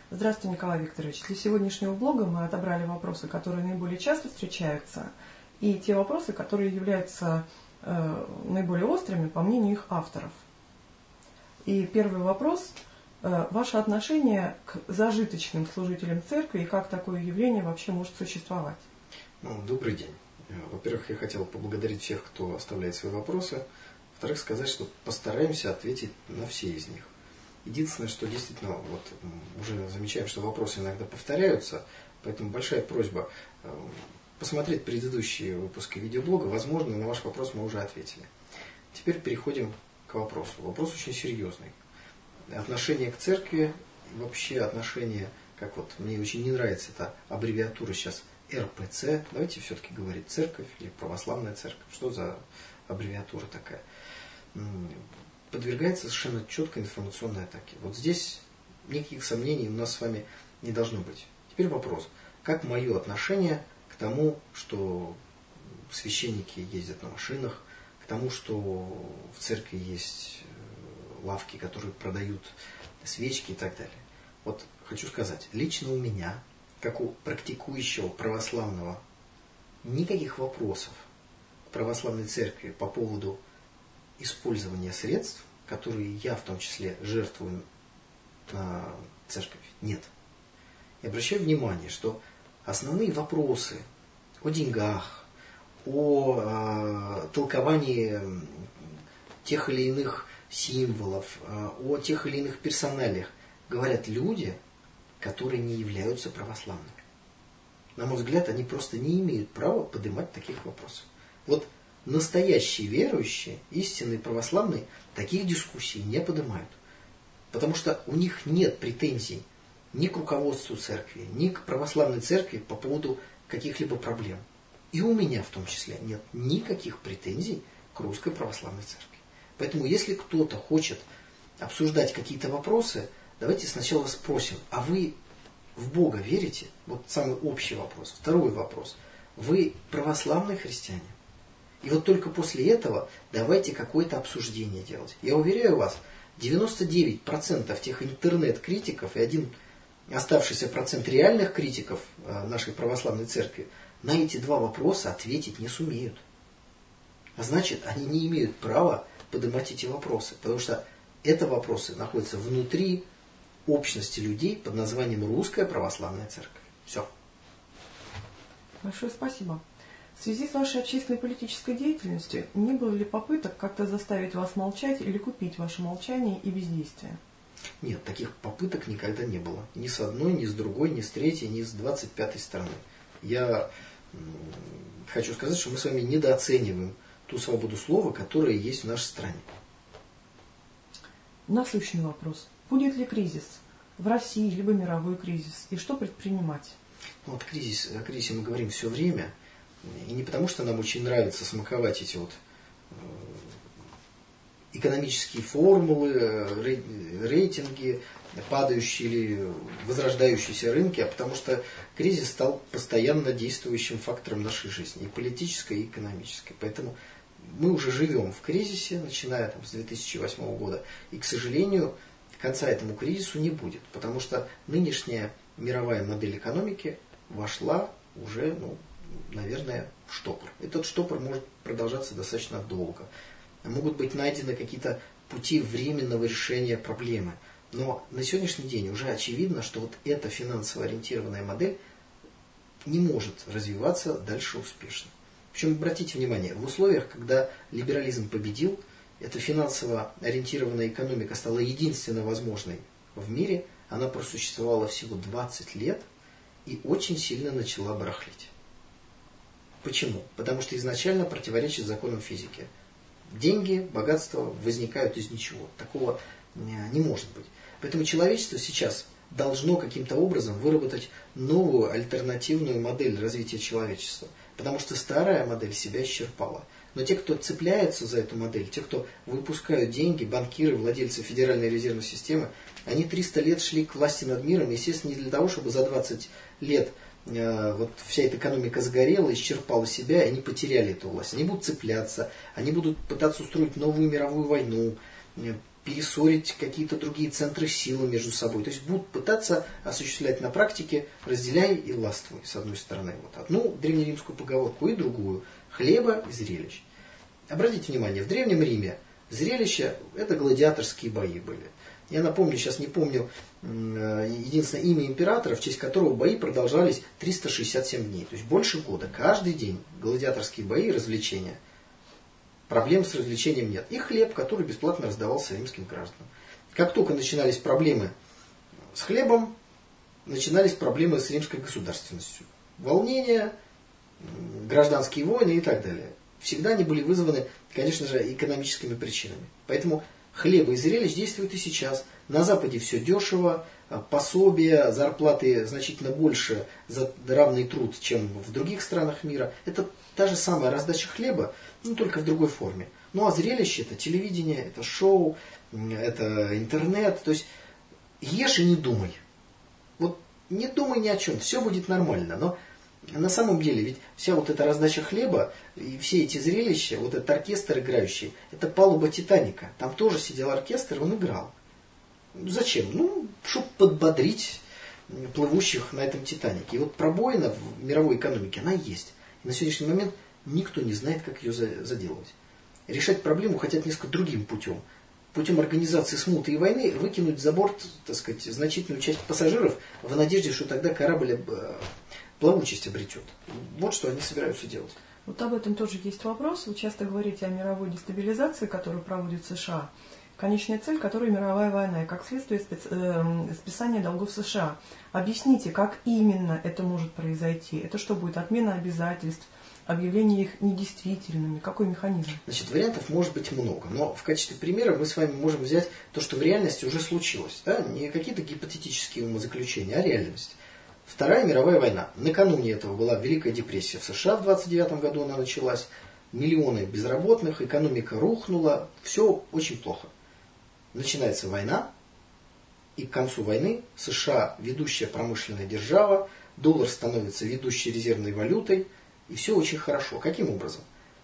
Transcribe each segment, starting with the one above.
Здравствуйте, Николай Викторович. Для сегодняшнего блога мы отобрали вопросы, которые наиболее часто встречаются, и те вопросы, которые являются наиболее острыми, по мнению их авторов. И первый вопрос. Ваше отношение к зажиточным служителям церкви и как такое явление вообще может существовать? Добрый день. Во-первых, я хотел поблагодарить всех, кто оставляет свои вопросы. Во-вторых, сказать, что постараемся ответить на все из них. Единственное, что действительно, уже замечаем, что вопросы иногда повторяются, поэтому большая просьба посмотреть предыдущие выпуски видеоблога. Возможно, на ваш вопрос мы уже ответили. Теперь переходим к вопросу. Вопрос очень серьезный. Отношение к церкви, вообще отношение, как мне очень не нравится эта аббревиатура сейчас РПЦ. Давайте все-таки говорить церковь или православная церковь. Что за аббревиатура такая? Подвергается совершенно четкой информационной атаке. Здесь никаких сомнений у нас с вами не должно быть. Теперь вопрос. Как мое отношение к тому, что священники ездят на машинах, к тому, что в церкви есть лавки, которые продают свечки и так далее. Хочу сказать, лично у меня, как у практикующего православного, никаких вопросов к православной церкви по поводу использования средств, которые я в том числе жертвую на церковь, нет. И обращаю внимание, что основные вопросы о деньгах, о толковании тех или иных символов, о тех или иных персоналиях говорят люди, которые не являются православными. На мой взгляд, они просто не имеют права поднимать таких вопросов. Настоящие верующие, истинные православные, таких дискуссий не поднимают. Потому что у них нет претензий ни к руководству церкви, ни к православной церкви по поводу каких-либо проблем. И у меня в том числе нет никаких претензий к русской православной церкви. Поэтому если кто-то хочет обсуждать какие-то вопросы, давайте сначала спросим, а вы в Бога верите? Самый общий вопрос. Второй вопрос. Вы православные христиане? И только после этого давайте какое-то обсуждение делать. Я уверяю вас, 99% тех интернет-критиков и один оставшийся процент реальных критиков нашей православной церкви на эти два вопроса ответить не сумеют. А значит, они не имеют права поднимать эти вопросы, потому что это вопросы находятся внутри общности людей под названием Русская Православная Церковь. Все. Большое спасибо. В связи с вашей общественной и политической деятельностью, не было ли попыток как-то заставить вас молчать или купить ваше молчание и бездействие? Нет, таких попыток никогда не было. Ни с одной, ни с другой, ни с третьей, ни с 25-й стороны. Я хочу сказать, что мы с вами недооцениваем ту свободу слова, которая есть в нашей стране. Насущный вопрос. Будет ли кризис в России, либо мировой кризис? И что предпринимать? О кризисе мы говорим все время. И не потому, что нам очень нравится смаковать эти экономические формулы, рейтинги, падающие или возрождающиеся рынки, а потому что кризис стал постоянно действующим фактором нашей жизни, и политической, и экономической. Поэтому мы уже живем в кризисе, начиная с 2008 года, и, к сожалению, конца этому кризису не будет, потому что нынешняя мировая модель экономики вошла уже, наверное, в штопор. Этот штопор может продолжаться достаточно долго. Могут быть найдены какие-то пути временного решения проблемы. Но на сегодняшний день уже очевидно, что эта финансово ориентированная модель не может развиваться дальше успешно. Причем, обратите внимание, в условиях, когда либерализм победил, эта финансово ориентированная экономика стала единственно возможной в мире, она просуществовала всего 20 лет и очень сильно начала барахлить. Почему? Потому что изначально противоречит законам физики. Деньги, богатство возникают из ничего. Такого не может быть. Поэтому человечество сейчас должно каким-то образом выработать новую альтернативную модель развития человечества. Потому что старая модель себя исчерпала. Но те, кто цепляется за эту модель, те, кто выпускают деньги, банкиры, владельцы Федеральной резервной системы, они 300 лет шли к власти над миром, естественно, не для того, чтобы за 20 лет вся эта экономика сгорела, исчерпала себя, и они потеряли эту власть. Они будут цепляться, они будут пытаться устроить новую мировую войну, перессорить какие-то другие центры силы между собой. То есть будут пытаться осуществлять на практике «разделяй и властвуй» с одной стороны. Вот одну древнеримскую поговорку и другую – хлеба и зрелищ. Обратите внимание, в Древнем Риме зрелища – это гладиаторские бои были. Я напомню, сейчас не помню единственное имя императора, в честь которого бои продолжались 367 дней. То есть больше года. Каждый день гладиаторские бои и развлечения. Проблем с развлечением нет. И хлеб, который бесплатно раздавался римским гражданам. Как только начинались проблемы с хлебом, начинались проблемы с римской государственностью. Волнения, гражданские войны и так далее. Всегда они были вызваны, конечно же, экономическими причинами. Поэтому хлеба и зрелищ действуют и сейчас. На Западе все дешево, пособия, зарплаты значительно больше за равный труд, чем в других странах мира. Это та же самая раздача хлеба, но только в другой форме. Ну а зрелище – это телевидение, это шоу, это интернет. То есть ешь и не думай. Вот не думай ни о чем, все будет нормально. Но на самом деле ведь вся вот эта раздача хлеба и все эти зрелища, вот этот оркестр играющий, это палуба Титаника. Там тоже сидел оркестр, он играл. Зачем? Ну, чтобы подбодрить плывущих на этом Титанике. И вот пробоина в мировой экономике, она есть. И на сегодняшний момент никто не знает, как ее заделывать. Решать проблему хотят несколько другим путем. Путем организации смуты и войны выкинуть за борт, так сказать, значительную часть пассажиров в надежде, что тогда корабль плавучесть обретет. Вот что они собираются делать. Вот об этом тоже есть вопрос. Вы часто говорите о мировой дестабилизации, которую проводит США. Конечная цель, которая мировая война, и как следствие списания долгов США. Объясните, как именно это может произойти? Это что будет? Отмена обязательств, объявление их недействительными? Какой механизм? Значит, вариантов может быть много, но в качестве примера мы с вами можем взять то, что в реальности уже случилось. Да? Не какие-то гипотетические умозаключения, а реальность. Вторая мировая война. Накануне этого была Великая депрессия в США в 1929 году она началась. Миллионы безработных, экономика рухнула, все очень плохо. Начинается война, и к концу войны США ведущая промышленная держава, доллар становится ведущей резервной валютой, и все очень хорошо. Каким образом?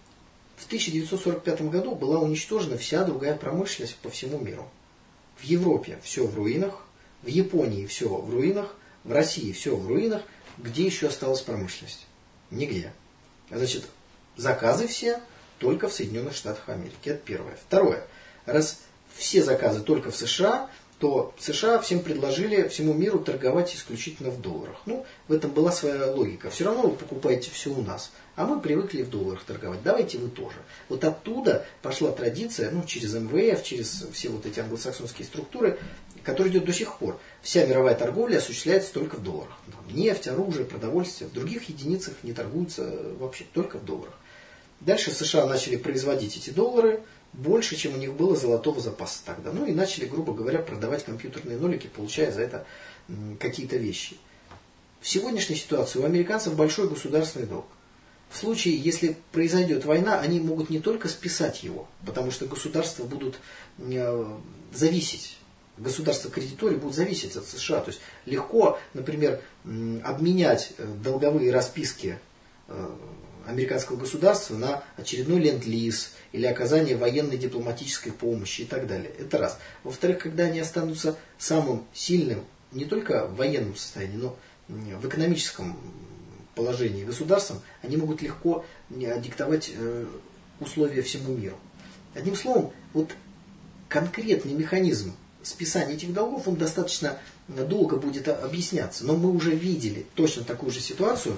В 1945 году была уничтожена вся другая промышленность по всему миру. В Европе все в руинах, в Японии все в руинах, в России все в руинах. Где еще осталась промышленность? Нигде. Значит, заказы все только в Соединенных Штатах Америки. Это первое. Второе. Раз все заказы только в США, то США всем предложили всему миру торговать исключительно в долларах. Ну, в этом была своя логика. Все равно вы покупаете все у нас, а мы привыкли в долларах торговать. Давайте вы тоже. Вот оттуда пошла традиция, ну, через МВФ, через все вот эти англосаксонские структуры, которая идет до сих пор. Вся мировая торговля осуществляется только в долларах. Там нефть, оружие, продовольствие. В других единицах не торгуются вообще, только в долларах. Дальше США начали производить эти доллары больше, чем у них было золотого запаса тогда. Ну и начали, грубо говоря, продавать компьютерные нолики, получая за это какие-то вещи. В сегодняшней ситуации у американцев большой государственный долг. В случае, если произойдет война, они могут не только списать его, потому что государства будут зависеть. Государства-кредиторы будут зависеть от США. То есть легко, например, обменять долговые расписки американского государства на очередной ленд-лиз или оказание военной дипломатической помощи и так далее. Это раз. Во-вторых, когда они останутся самым сильным не только в военном состоянии, но в экономическом положении государством, они могут легко диктовать условия всему миру. Одним словом, вот конкретный механизм списания этих долгов, он достаточно долго будет объясняться. Но мы уже видели точно такую же ситуацию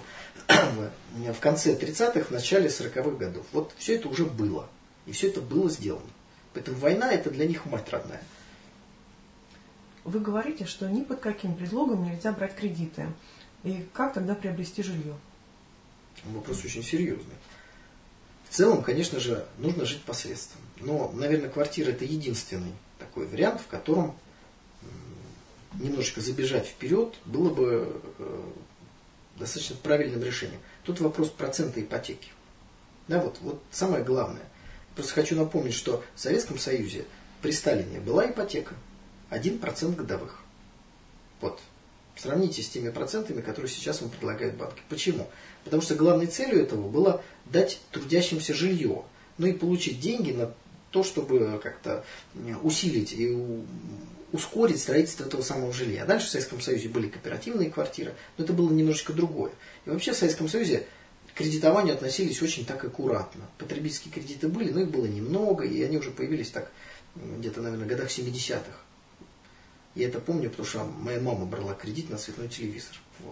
в конце 30-х, в начале 40-х годов. Вот все это уже было. И все это было сделано. Поэтому война – это для них мать родная. Вы говорите, что ни под каким предлогом нельзя брать кредиты. И как тогда приобрести жилье? Вопрос очень серьезный. В целом, конечно же, нужно жить посредством. Но, наверное, квартира – это единственный такой вариант, в котором немножечко забежать вперед было бы достаточно правильным решением. Тут вопрос процента ипотеки. Да, вот самое главное. Просто хочу напомнить, что в Советском Союзе при Сталине была ипотека 1% годовых. Вот. Сравните с теми процентами, которые сейчас вам предлагают банки. Почему? Потому что главной целью этого было дать трудящимся жилье. Ну и получить деньги на то, чтобы как-то усилить и ускорить строительство этого самого жилья. Дальше в Советском Союзе были кооперативные квартиры, но это было немножечко другое. И вообще в Советском Союзе к кредитованию относились очень так аккуратно. Потребительские кредиты были, но их было немного, и они уже появились так где-то, наверное, в годах 70-х. Я это помню, потому что моя мама брала кредит на цветной телевизор. Вот.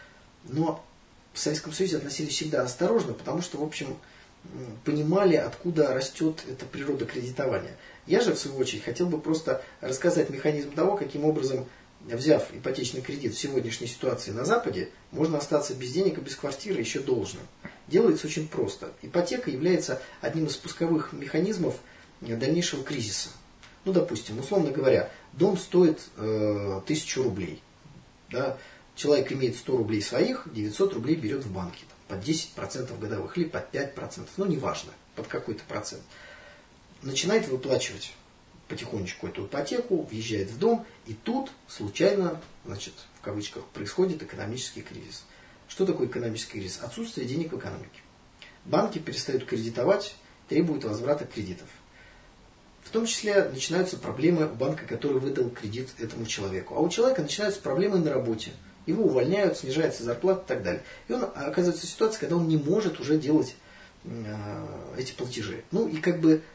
Но в Советском Союзе относились всегда осторожно, потому что, в общем, понимали, откуда растет эта природа кредитования. Я же, в свою очередь, хотел бы просто рассказать механизм того, каким образом, взяв ипотечный кредит в сегодняшней ситуации на Западе, можно остаться без денег и без квартиры еще должным. Делается очень просто. Ипотека является одним из спусковых механизмов дальнейшего кризиса. Ну, допустим, условно говоря, дом стоит 1000 рублей. Да? Человек имеет 100 рублей своих, 900 рублей берет в банке. Под 10% годовых или под 5%, ну неважно, под какой-то процент. Начинает выплачивать потихонечку эту ипотеку, въезжает в дом, и тут случайно, значит, в кавычках, происходит экономический кризис. Что такое экономический кризис? Отсутствие денег в экономике. Банки перестают кредитовать, требуют возврата кредитов. В том числе начинаются проблемы у банка, который выдал кредит этому человеку. А у человека начинаются проблемы на работе. Его увольняют, снижается зарплата и так далее. И он оказывается в ситуации, когда он не может уже делать эти платежи. Ну и как бы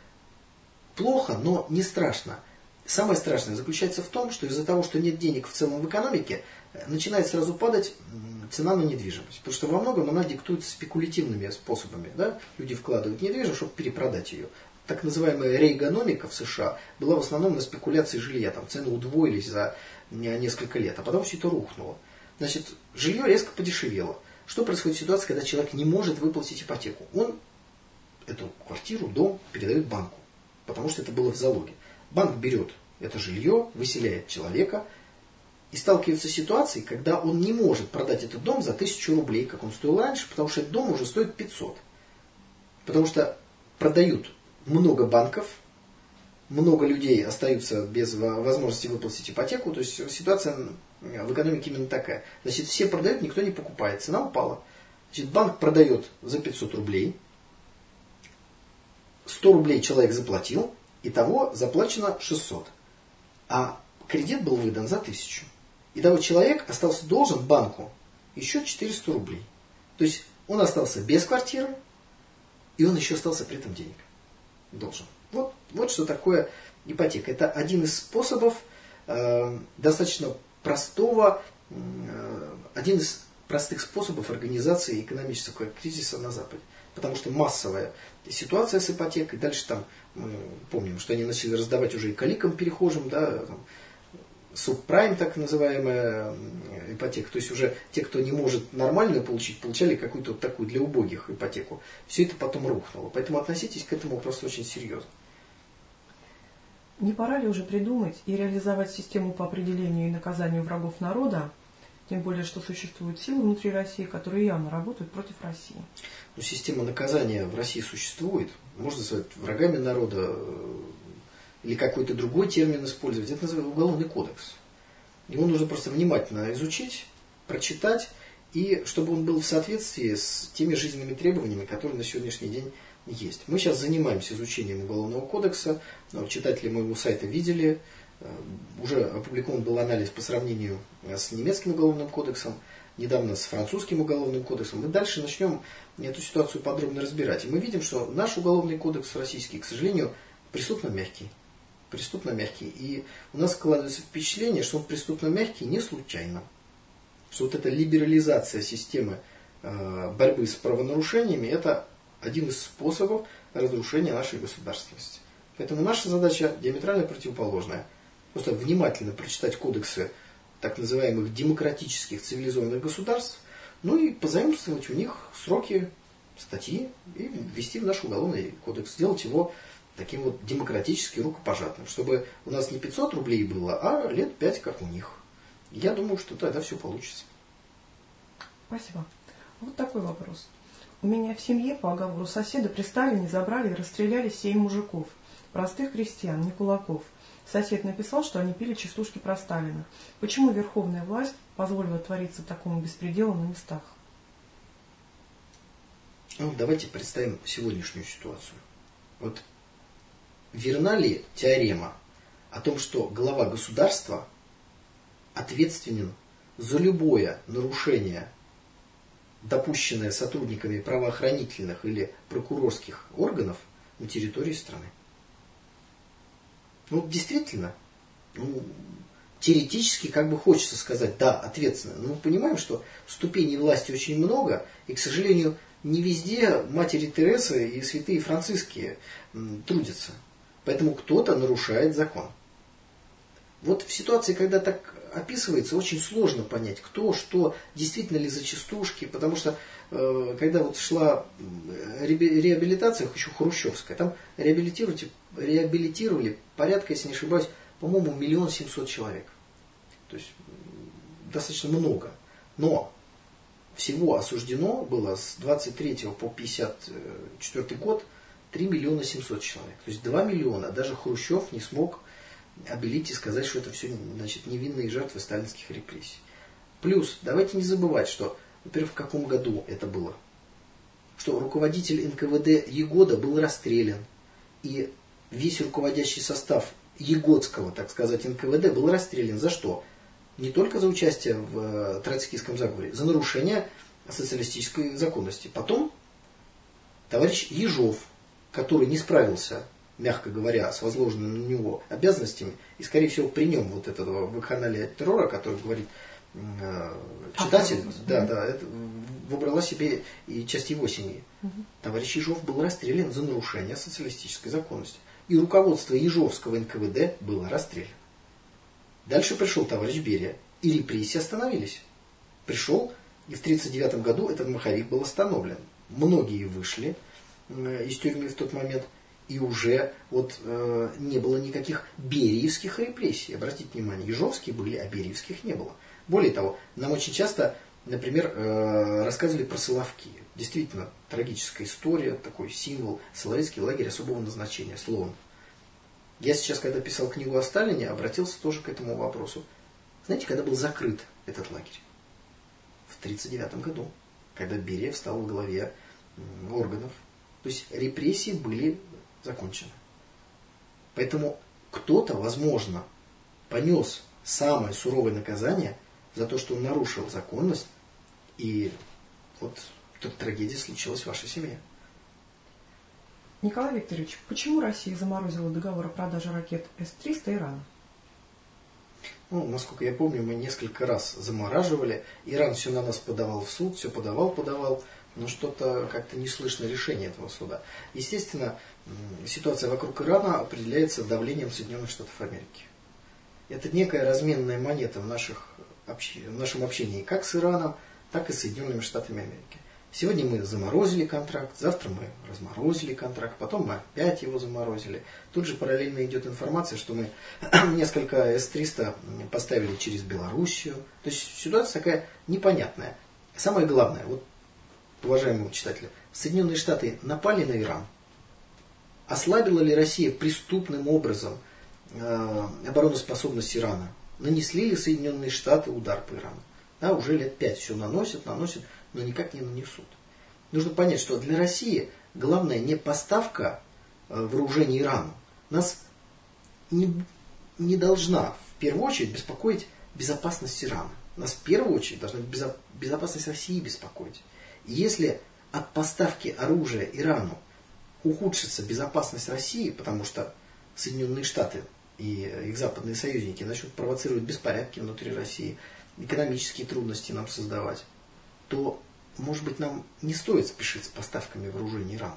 плохо, но не страшно. Самое страшное заключается в том, что из-за того, что нет денег в целом в экономике, начинает сразу падать цена на недвижимость. Потому что во многом она диктуется спекулятивными способами. Да? Люди вкладывают в недвижимость, чтобы перепродать ее. Так называемая рейгономика в США была в основном на спекуляции жилья. Там цены удвоились за несколько лет, а потом все это рухнуло. Значит, жилье резко подешевело. Что происходит в ситуации, когда человек не может выплатить ипотеку? Он эту квартиру, дом передает банку, потому что это было в залоге. Банк берет это жилье, выселяет человека и сталкивается с ситуацией, когда он не может продать этот дом за 1000 рублей, как он стоил раньше, потому что этот дом уже стоит 500. Потому что продают много банков, много людей остаются без возможности выплатить ипотеку. То есть ситуация в экономике именно такая. Значит, все продают, никто не покупает. Цена упала. Значит, банк продает за 500 рублей. 100 рублей человек заплатил. Итого заплачено 600. А кредит был выдан за 1000. Итого человек остался должен банку еще 400 рублей. То есть он остался без квартиры, и он еще остался при этом денег должен. Вот что такое ипотека. Это один из способов достаточно простого, один из простых способов организации экономического кризиса на Западе. Потому что массовая ситуация с ипотекой, дальше там мы помним, что они начали раздавать уже и каликам перехожим, да, субпрайм, так называемая ипотека. То есть уже те, кто не может нормальную получить, получали какую-то вот такую для убогих ипотеку. Все это потом рухнуло. Поэтому относитесь к этому просто очень серьезно. Не пора ли уже придумать и реализовать систему по определению и наказанию врагов народа, тем более, что существуют силы внутри России, которые явно работают против России? Ну, система наказания в России существует. Можно назвать врагами народа или какой-то другой термин использовать. Это называется Уголовный кодекс. Его нужно просто внимательно изучить, прочитать, и чтобы он был в соответствии с теми жизненными требованиями, которые на сегодняшний день есть. Мы сейчас занимаемся изучением Уголовного кодекса. Читатели моего сайта видели. Уже опубликован был анализ по сравнению с немецким Уголовным кодексом, недавно с французским Уголовным кодексом. Мы дальше начнем эту ситуацию подробно разбирать. И мы видим, что наш Уголовный кодекс российский, к сожалению, преступно мягкий. Преступно мягкий. И у нас складывается впечатление, что он преступно мягкий не случайно. Что вот эта либерализация системы борьбы с правонарушениями, это один из способов разрушения нашей государственности. Поэтому наша задача диаметрально противоположная. Просто внимательно прочитать кодексы так называемых демократических цивилизованных государств, ну и позаимствовать у них сроки, статьи и ввести в наш Уголовный кодекс. Сделать его таким вот демократически рукопожатным, чтобы у нас не 500 рублей было, а лет 5, как у них. Я думаю, что тогда все получится. Спасибо. Вот такой вопрос. У меня в семье по оговору соседа при Сталине забрали и расстреляли 7 мужиков. Простых крестьян, не кулаков. Сосед написал, что они пили частушки про Сталина. Почему верховная власть позволила твориться такому беспределу на местах? Ну, давайте представим сегодняшнюю ситуацию. Вот верна ли теорема о том, что глава государства ответственен за любое нарушение, допущенное сотрудниками правоохранительных или прокурорских органов на территории страны? Ну, действительно, теоретически как бы хочется сказать, да, ответственно. Но мы понимаем, что ступеней власти очень много, и, к сожалению, не везде матери Тересы и святые Франциские трудятся. Поэтому кто-то нарушает закон. Вот в ситуации, когда так описывается, очень сложно понять, кто, что, действительно ли за частушки, потому что когда вот шла реабилитация, еще хрущевская, там реабилитировали порядка, если не ошибаюсь, по-моему, 1 700 000 человек. То есть достаточно много. Но всего осуждено было с 23 по 54 год 3 700 000 человек. То есть 2 миллиона даже Хрущев не смог обелить и сказать, что это все, значит, невинные жертвы сталинских репрессий. Плюс, давайте не забывать, что, во-первых, в каком году это было. Что руководитель НКВД Егода был расстрелян. И весь руководящий состав Егодского, так сказать, НКВД был расстрелян. За что? Не только за участие в троцкийском заговоре, за нарушение социалистической законности. Потом товарищ Ежов, который не справился, мягко говоря, с возложенными на него обязанностями, и, скорее всего, при нем вот этого вакханалия террора, который говорит читатель, это выбрала себе и часть его семьи. Товарищ Ежов был расстрелян за нарушение социалистической законности. И руководство Ежовского НКВД было расстреляно. Дальше пришел товарищ Берия, и репрессии остановились. Пришел, и в 1939 году этот маховик был остановлен. Многие вышли из тюрьмы в тот момент, и уже не было никаких бериевских репрессий. Обратите внимание, ежовские были, а бериевских не было. Более того, нам очень часто, например, рассказывали про Соловки. Действительно, трагическая история, такой символ, Соловецкий лагерь особого назначения, Слон. Я сейчас, когда писал книгу о Сталине, обратился тоже к этому вопросу. Знаете, когда был закрыт этот лагерь? В 1939 году, когда Берия встал во главе органов. То есть репрессии были закончены. Поэтому кто-то, возможно, понес самое суровое наказание за то, что он нарушил законность, и вот эта трагедия случилась в вашей семье. Николай Викторович, почему Россия заморозила договор о продаже ракет С-300 Ирану? Ну, насколько я помню, мы несколько раз замораживали. Иран все на нас подавал в суд, все подавал, но что-то как-то не слышно решения этого суда. Естественно, ситуация вокруг Ирана определяется давлением Соединенных Штатов Америки. Это некая разменная монета в нашем общении как с Ираном, так и с Соединенными Штатами Америки. Сегодня мы заморозили контракт, завтра мы разморозили контракт, потом мы опять его заморозили. Тут же параллельно идет информация, что мы несколько С-300 поставили через Белоруссию. То есть ситуация такая непонятная. Самое главное, вот, уважаемые читатели, Соединенные Штаты напали на Иран. Ослабила ли Россия преступным образом обороноспособность Ирана? Нанесли ли Соединенные Штаты удар по Ирану? Да, уже лет 5 все наносят, но никак не нанесут. Нужно понять, что для России главное не поставка вооружений Ирану. Нас не должна в первую очередь беспокоить безопасность Ирана. Нас в первую очередь должна безопасность России беспокоить. И если от поставки оружия Ирану ухудшится безопасность России, потому что Соединенные Штаты и их западные союзники начнут провоцировать беспорядки внутри России, экономические трудности нам создавать, то, может быть, нам не стоит спешить с поставками вооружений Ирану.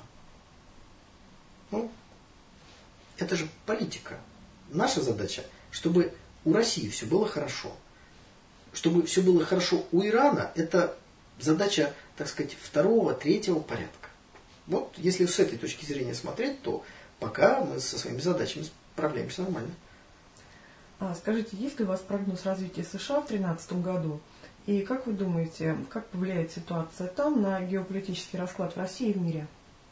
Ну, это же политика. Наша задача, чтобы у России все было хорошо. Чтобы все было хорошо у Ирана, это задача, так сказать, второго, третьего порядка. Вот, если с этой точки зрения смотреть, то пока мы со своими задачами справляемся нормально. Скажите, есть ли у вас прогноз развития США в 2013 году? И как вы думаете, как повлияет ситуация там на геополитический расклад в России и в мире?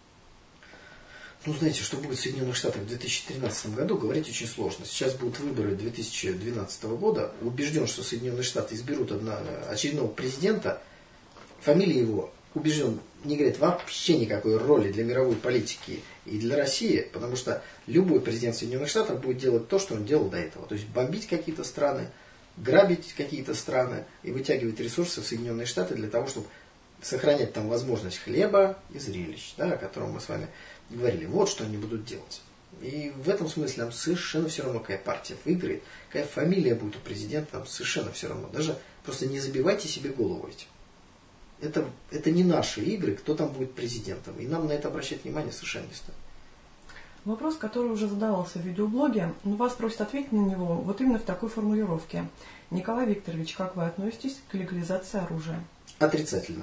Ну, знаете, что будет в Соединенных Штатах в 2013 году, говорить очень сложно. Сейчас будут выборы 2012 года. Убежден, что Соединенные Штаты изберут очередного президента. Фамилия его убежден, не играет вообще никакой роли для мировой политики и для России, потому что любой президент Соединенных Штатов будет делать то, что он делал до этого. То есть бомбить какие-то страны, грабить какие-то страны и вытягивать ресурсы в Соединенные Штаты для того, чтобы сохранять там возможность хлеба и зрелищ, да, о котором мы с вами говорили. Вот что они будут делать. И в этом смысле нам совершенно все равно, какая партия выиграет, какая фамилия будет у президента, нам совершенно все равно. Даже просто не забивайте себе голову этим. Это не наши игры, кто там будет президентом. И нам на это обращать внимание совершенно не стоит. Вопрос, который уже задавался в видеоблоге, но вас просят ответить на него вот именно в такой формулировке. Николай Викторович, как вы относитесь к легализации оружия? Отрицательно.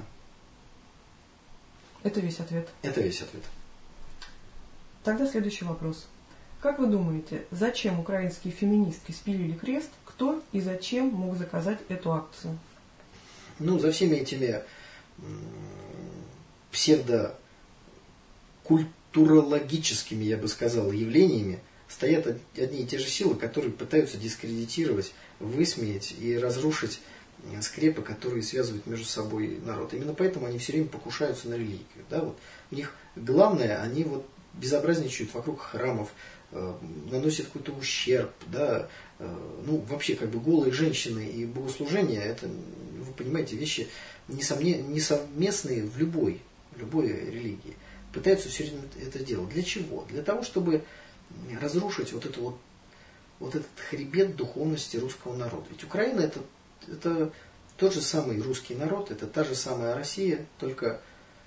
Это весь ответ? Это весь ответ. Тогда следующий вопрос. Как вы думаете, зачем украинские феминистки спилили крест? Кто и зачем мог заказать эту акцию? Ну, за всеми этими псевдокультурологическими, я бы сказал, явлениями стоят одни и те же силы, которые пытаются дискредитировать, высмеять и разрушить скрепы, которые связывают между собой народ. Именно поэтому они все время покушаются на религию. Да, вот. У них главное, они вот безобразничают вокруг храмов, наносят какой-то ущерб, да, ну, вообще, как бы голые женщины и богослужение, это, вы понимаете, вещи несовместные в любой религии. Пытаются все время это делать. Для чего? Для того, чтобы разрушить вот этот хребет духовности русского народа. Ведь Украина это тот же самый русский народ, это та же самая Россия, только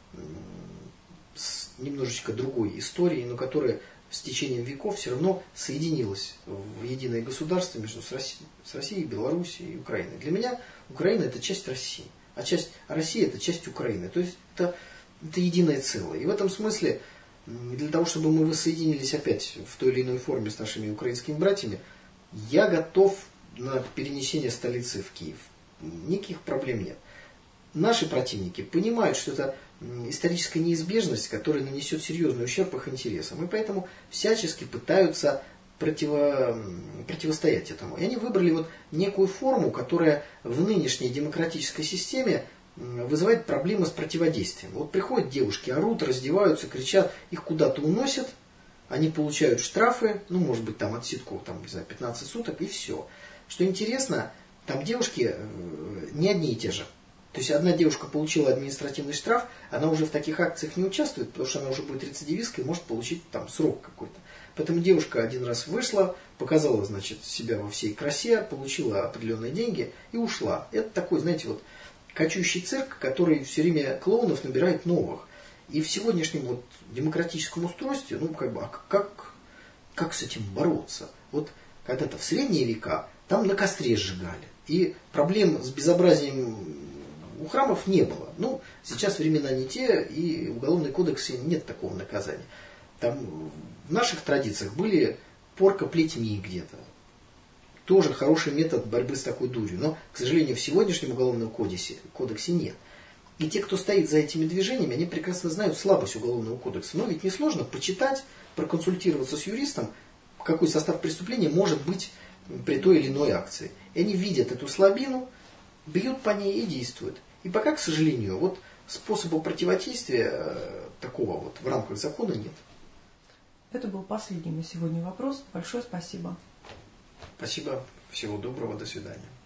с немножечко другой историей, но которая с течением веков все равно соединилась в единое государство между Россией, Белоруссией и Украиной. Для меня Украина это часть России, а Россия это часть Украины. То есть это единое целое. И в этом смысле, для того, чтобы мы воссоединились опять в той или иной форме с нашими украинскими братьями, я готов на перенесение столицы в Киев. Никаких проблем нет. Наши противники понимают, что это историческая неизбежность, которая нанесет серьезный ущерб их интересам. И поэтому всячески пытаются противостоять этому. И они выбрали вот некую форму, которая в нынешней демократической системе вызывает проблемы с противодействием. Вот приходят девушки, орут, раздеваются, кричат, их куда-то уносят, они получают штрафы, ну, может быть, там отсидку, там, не знаю, 15 суток, и все. Что интересно, там девушки не одни и те же. То есть одна девушка получила административный штраф, она уже в таких акциях не участвует, потому что она уже будет рецидивисткой и может получить там срок какой-то. Поэтому девушка один раз вышла, показала, значит, себя во всей красе, получила определенные деньги и ушла. Это такой, знаете, вот кочущий цирк, который все время клоунов набирает новых. И в сегодняшнем вот демократическом устройстве, ну, как бы, как с этим бороться? Вот когда-то в средние века там на костре сжигали. И проблем с безобразием у храмов не было. Ну, сейчас времена не те, и в Уголовном кодексе нет такого наказания. Там в наших традициях были порка плетьми где-то. Тоже хороший метод борьбы с такой дурью. Но, к сожалению, в сегодняшнем Уголовном кодексе нет. И те, кто стоит за этими движениями, они прекрасно знают слабость Уголовного кодекса. Но ведь несложно почитать, проконсультироваться с юристом, какой состав преступления может быть при той или иной акции. И они видят эту слабину, бьют по ней и действуют. И пока, к сожалению, вот способа противодействия такого вот в рамках закона нет. Это был последний на сегодня вопрос. Большое спасибо. Спасибо. Всего доброго. До свидания.